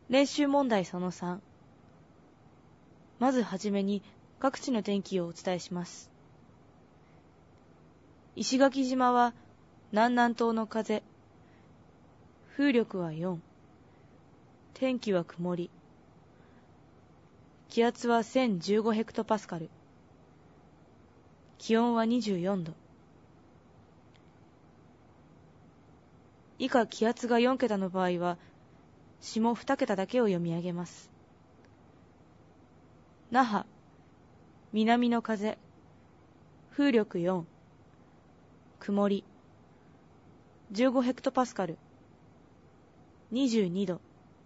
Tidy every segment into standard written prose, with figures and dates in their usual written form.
練習問題その3。まずはじめに各地の天気をお伝えします。石垣島は南南東の風、風力は4、天気は曇り、気圧は1015ヘクトパスカル、気温は24度。以下気圧が4桁の場合は、下2桁だけを読み上げます。那覇、南の風、風力4、曇り、15ヘクトパスカル、22度。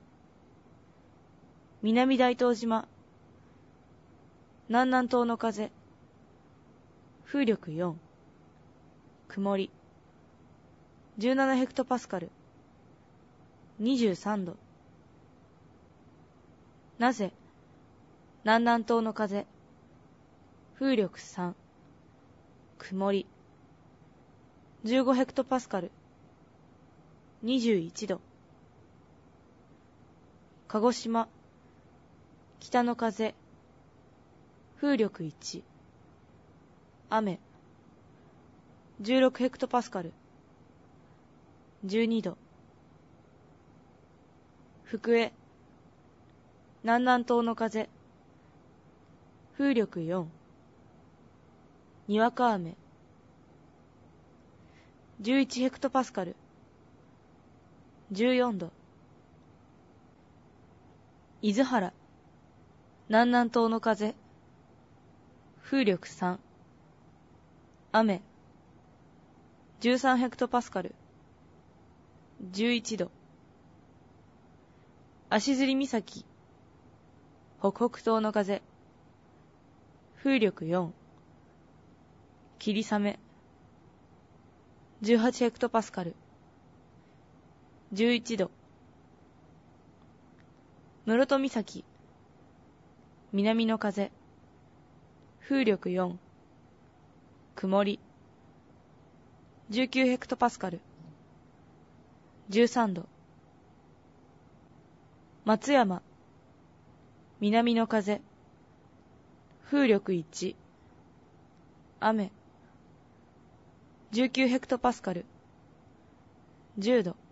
南大東島、南南東の風、風力4、曇り、17ヘクトパスカル、23度。なぜ、南南東の風、風力3、曇り、15ヘクトパスカル、21度。鹿児島、北の風、風力1、雨、16ヘクトパスカル、12度。福江、南南東の風、風力4、にわか雨、11ヘクトパスカル、14度。伊豆原、南南東の風、風力3、雨、13ヘクトパスカル、11度。足摺岬、北北東の風、風力4、霧雨、18ヘクトパスカル、11度。室戸岬、南の風、風力4、曇り、19ヘクトパスカル、13度。松山、南の風、風力1、雨、19ヘクトパスカル、10度。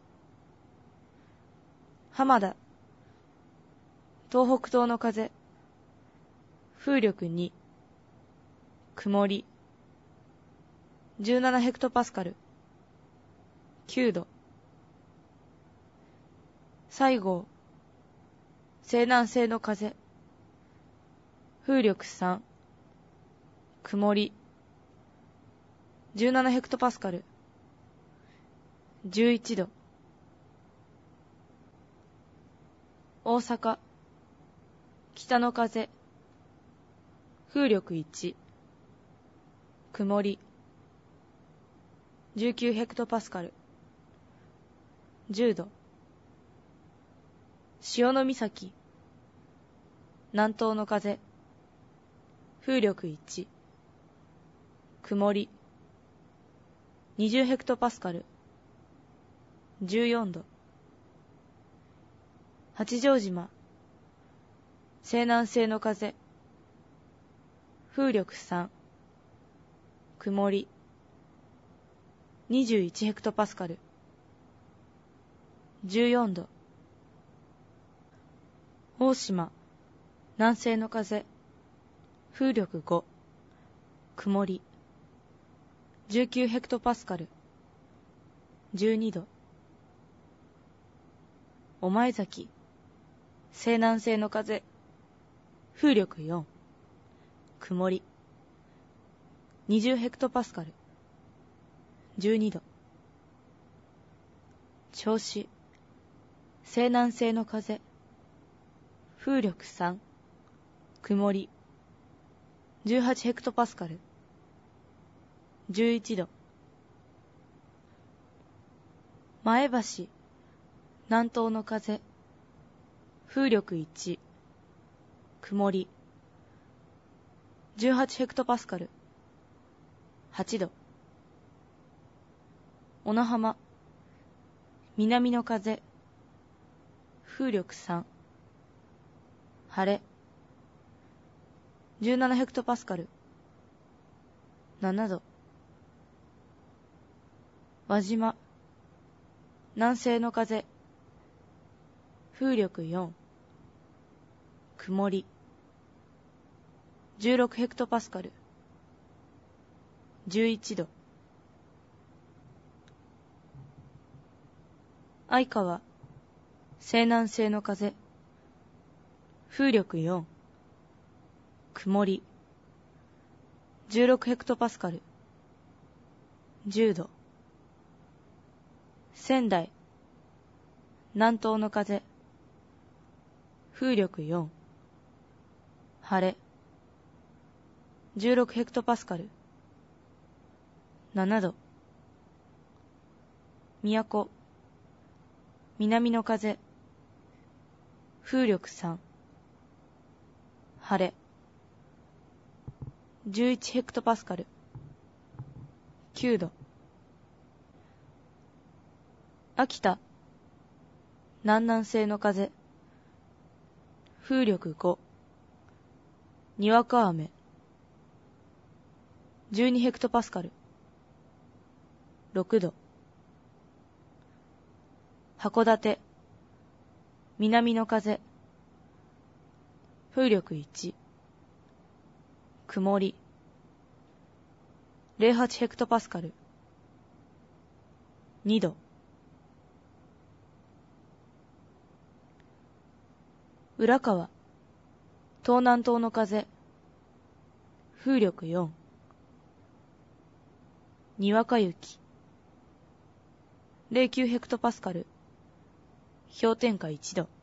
浜田、東北東の風、風力2、曇り、17ヘクトパスカル、9度。西郷、西南西の風、風力3、曇り、17ヘクトパスカル、11度。大阪、北の風、風力1、曇り、19ヘクトパスカル、10度。潮岬、南東の風、風力1、曇り、20ヘクトパスカル、14度。八丈島、西南西の風、風力3、曇り、21ヘクトパスカル、14度。大島、南西の風、風力5、曇り、19ヘクトパスカル、12度。御前崎、西南西の風、風力4、曇り、20ヘクトパスカル、12度。銚子、西南西の風、風力3、曇り、18ヘクトパスカル、11度。前橋、南東の風、風力1、曇り、18ヘクトパスカル、8度。小名浜、南の風、風力3、 晴れ。17ヘクトパスカル。7度。輪島。南西の風。風力4。曇り。16ヘクトパスカル。11度。相川。西南西の風。風力4。曇り。16ヘクトパスカル。10度。仙台。南東の風。風力4。晴れ。16ヘクトパスカル。7度。都。南の風。風力3。晴れ。11ヘクトパスカル。9度。秋田。南南西の風。風力5。にわか雨。12ヘクトパスカル。6度。函館。南の風。風力1。曇り。08ヘクトパスカル。2度。浦河。東南東の風。風力4。にわか雪。09ヘクトパスカル。氷点下1度。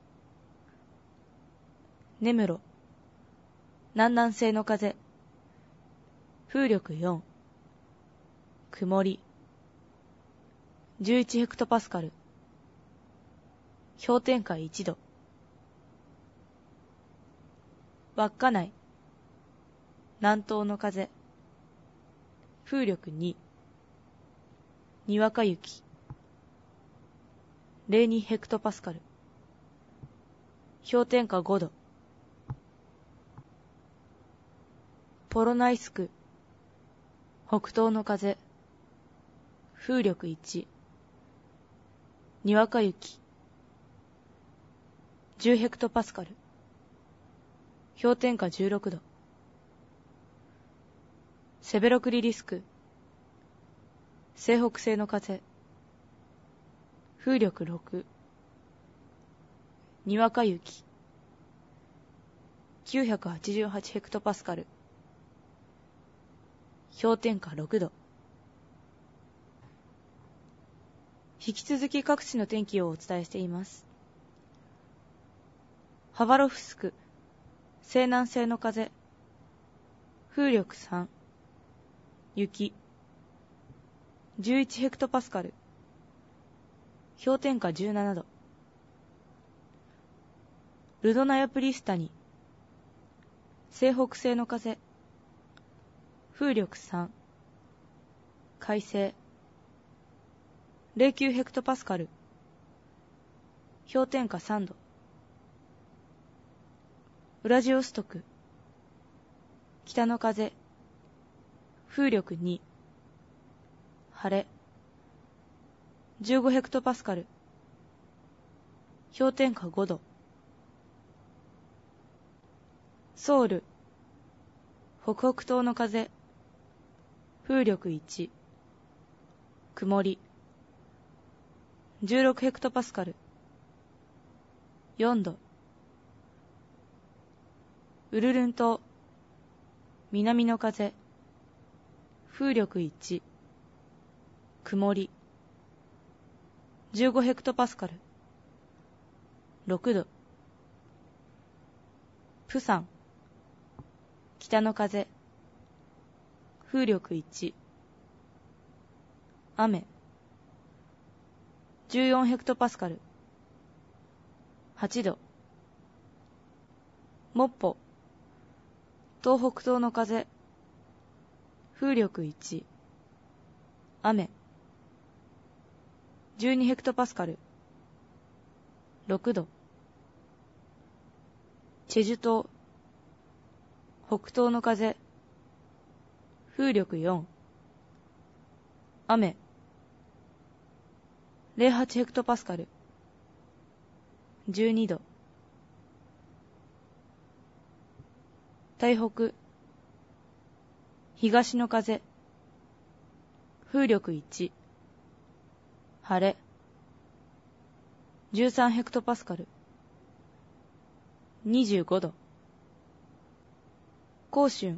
根室。南南西の風。風力4。曇り。11ヘクトパスカル。氷点下1度。稚内。南東の風。風力2。にわか雪。02ヘクトパスカル。氷点下5度。ポロナイスク。北東の風。風力1。にわか雪。10ヘクトパスカル。氷点下16度。セベロクリリスク。西北西の風。風力6。にわか雪。988ヘクトパスカル。氷点下6度。引き続き各地の天気をお伝えしています。ハバロフスク。西南西の風。風力3。雪。11ヘクトパスカル。氷点下17度。ルドナヤプリスタニ。西北西の風。風力3。快晴。09ヘクトパスカル。氷点下3度。ウラジオストク。北の風。風力2。晴れ。15ヘクトパスカル。氷点下5度。ソウル。北北東の風。風力1。曇り。16ヘクトパスカル。4度。ウルルン島。南の風。風力1。曇り。15ヘクトパスカル。6度。プサン。北の風。風力1。雨。14ヘクトパスカル。8度。モッポ。東北東の風。風力1。雨。12ヘクトパスカル。6度。 チェジュ島、北東の風、風力4、雨、08ヘクトパスカル、12度。台北、東の風、風力1、晴れ、13ヘクトパスカル、25度。甲春、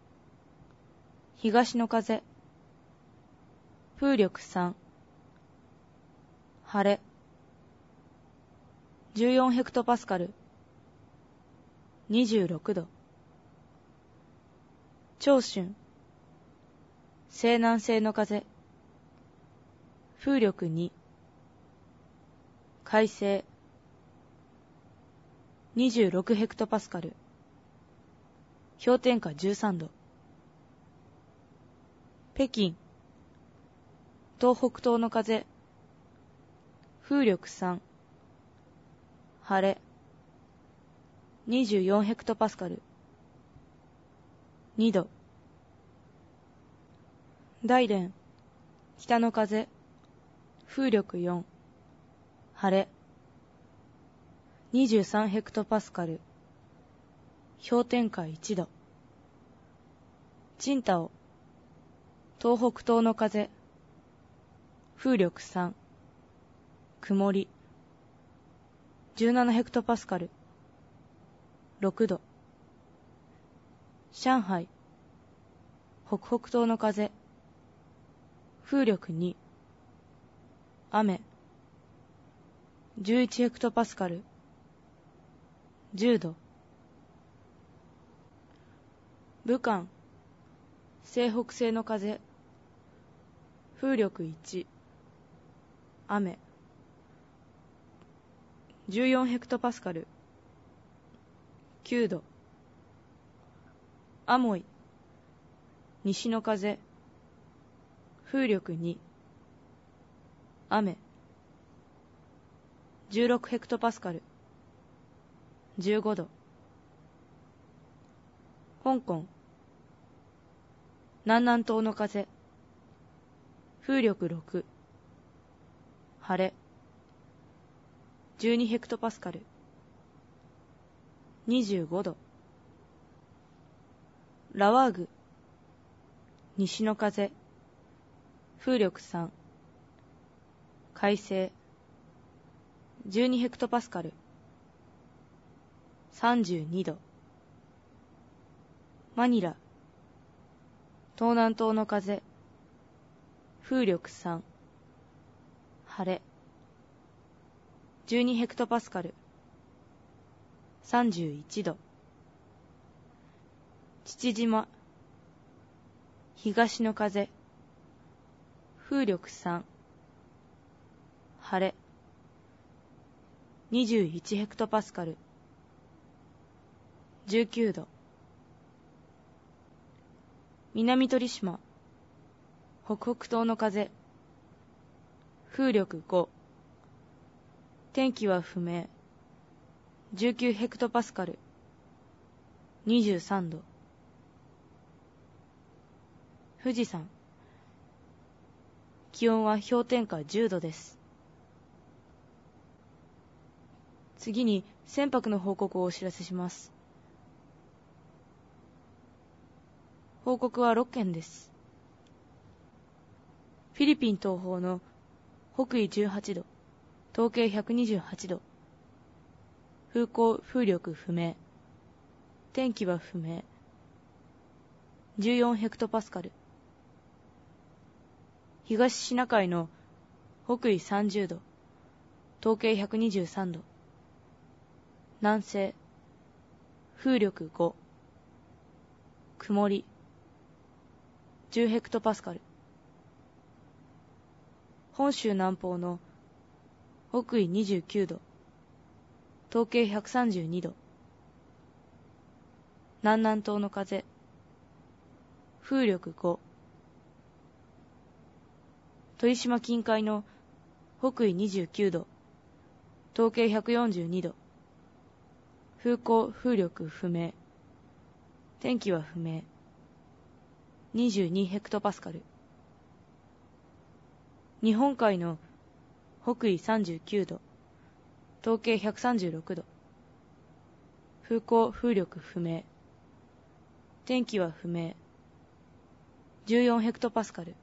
東の風、風力3、晴れ、14ヘクトパスカル、26度。長春、西南西の風、風力2、快晴、26ヘクトパスカル、氷点下13度。北京、東北東の風、風力3、晴れ、24ヘクトパスカル、2度。大連、北の風、風力4、晴れ、23ヘクトパスカル、氷点下1度。青島、東北東の風、風力3、曇り、17ヘクトパスカル、6度。上海、北北東の風、風力2、雨、11ヘクトパスカル、10度。武漢、西北西の風、風力1、雨、14ヘクトパスカル、9度。アモイ、西の風、風力2、雨、16ヘクトパスカル、15度。香港、南南東の風、風力6、晴れ、12ヘクトパスカル、25度。ラワーグ、西の風、風力3、快晴、12ヘクトパスカル、32度。マニラ、東南東の風、風力3、晴れ、12ヘクトパスカル、31度。父島、東の風、風力3、晴れ、21ヘクトパスカル、19度。南鳥島、北北東の風、風力5、天気は不明、19ヘクトパスカル、23度。富士山、気温は氷点下10度です。次に船舶の報告をお知らせします。報告は6件です。フィリピン東方の北緯18度、東経128度、風向風力不明、天気は不明、14ヘクトパスカル。東シナ海の北緯30度、東経123度、南西、風力5、曇り、10ヘクトパスカル。本州南方の北緯29度、東経132度、南南東の風、風力5。鳥島近海の北緯29度、東経142度、 風向風力不明。天気は不明。22ヘクトパスカル。日本海の北緯39度、東経136度。風向風力不明。天気は不明。14ヘクトパスカル。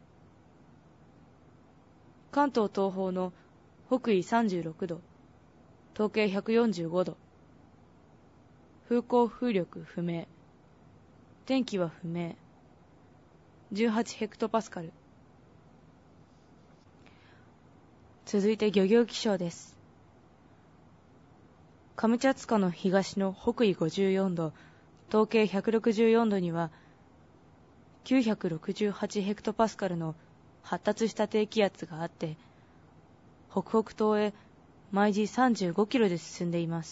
関東東方の北緯36度、東経145度。風向風力不明。天気は不明。18ヘクトパスカル。続いて漁業気象です。カムチャツカの東の北緯54度、東経164度には、968ヘクトパスカルの発達した低気圧があって、北北東へ毎時35キロで進んでいます。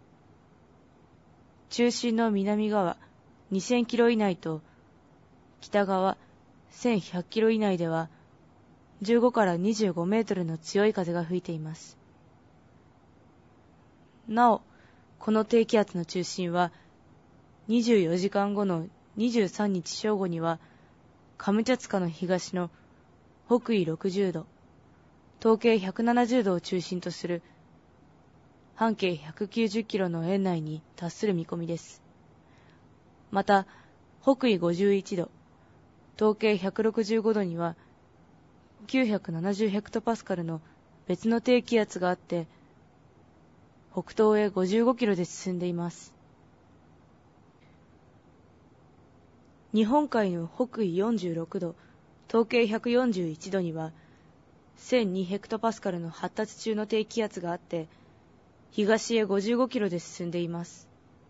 中心の南側2000キロ以内と、北側1100キロ以内では、15から25メートルの強い風が吹いています。なお、この低気圧の中心は、24時間後の23日正午には、カムチャツカの東の北緯60度、東経170度を中心とする半径190キロの円内に達する見込みです。また、北緯51度、東経165度には、970ヘクトパスカルの別の低気圧があって、北東へ55キロで進んでいます。日本海の北緯46度、東経141度には、1002ヘクトパスカルの発達中の低気圧があって、東へ55キロで進んでいます。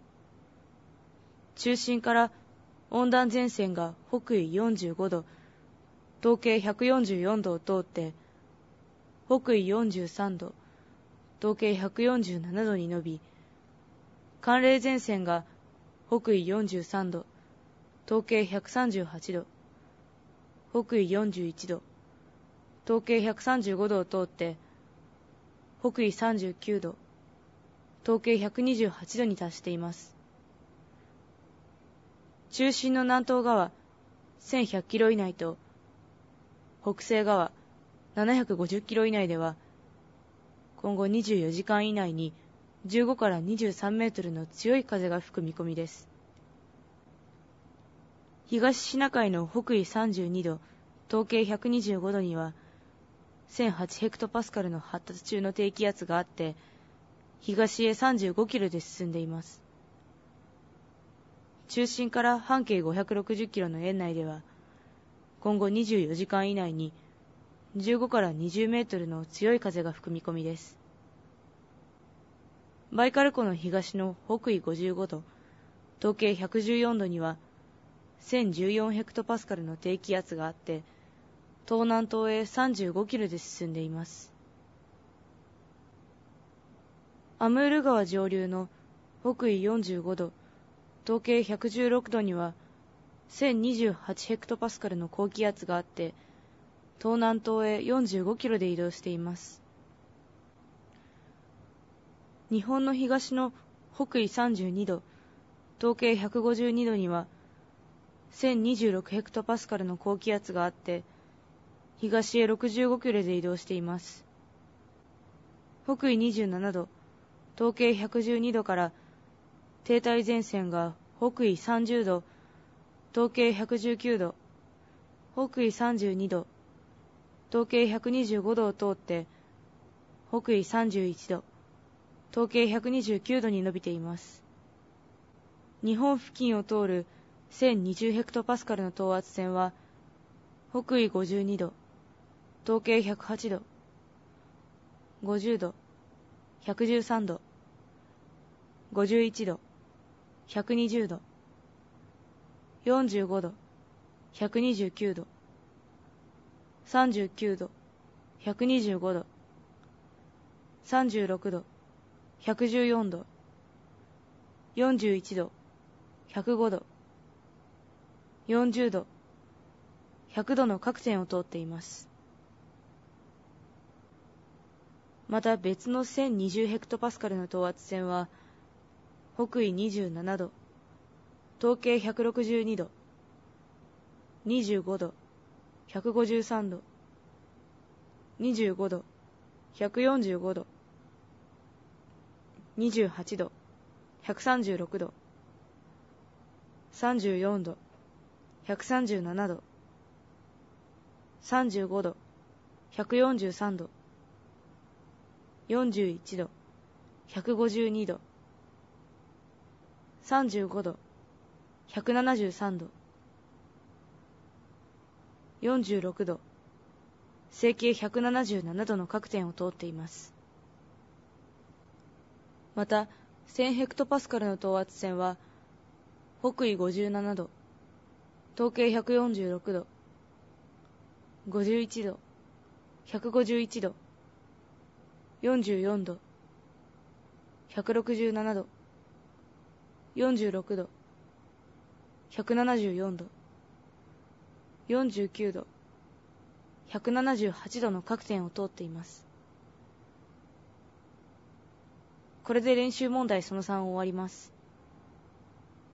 中心から温暖前線が北緯45度、東経144度を通って、北緯43度、東経147度に伸び、寒冷前線が北緯43度、東経138度、北緯41度、東経135度を通って、北緯39度、東経128度に達しています。中心の南東側1100キロ以内と、北西側750キロ以内では、今後24時間以内に15から23メートルの強い風が吹く見込みです。東シナ海の北緯32度、東経125度には、1008ヘクトパスカルの発達中の低気圧があって、東へ35キロで進んでいます。中心から半径560キロの円内では、今後24時間以内に15から20メートルの強い風が吹く見込みです。バイカル湖の東の北緯55度、東経114度には、1014ヘクトパスカルの低気圧があって、東南東へ35キロで進んでいます。アムール川上流の北緯45度、東経116度には、1028ヘクトパスカルの高気圧があって、東南東へ45キロで移動しています。日本の東の北緯32度、東経152度には、1026ヘクトパスカルの高気圧があって、東へ65キロで移動しています。北緯27度、東経112度から停滞前線が北緯30度、東経119度、北緯32度、東経125度を通って、北緯31度、東経129度に伸びています。日本付近を通る1020ヘクトパスカルの等圧線は、北緯52度、東経108度、50度、113度、51度、120度、45度、129度、39度、125度、36度、114度、41度、105度、40度、100度の各線を通っています。また別の1020ヘクトパスカルの等圧線は、 北緯27度、東経162度、25度、153度、25度、145度、28度、136度、34度、137度、35度、143度、41度、152度、35度、173度、46度、西経177度の各点を通っています。また、1000ヘクトパスカルの等圧線は、北緯57度、東経146度、51度、151度、44度、167度、46度、174度、49度、178度の各点を通っています。これで練習問題その3を終わります。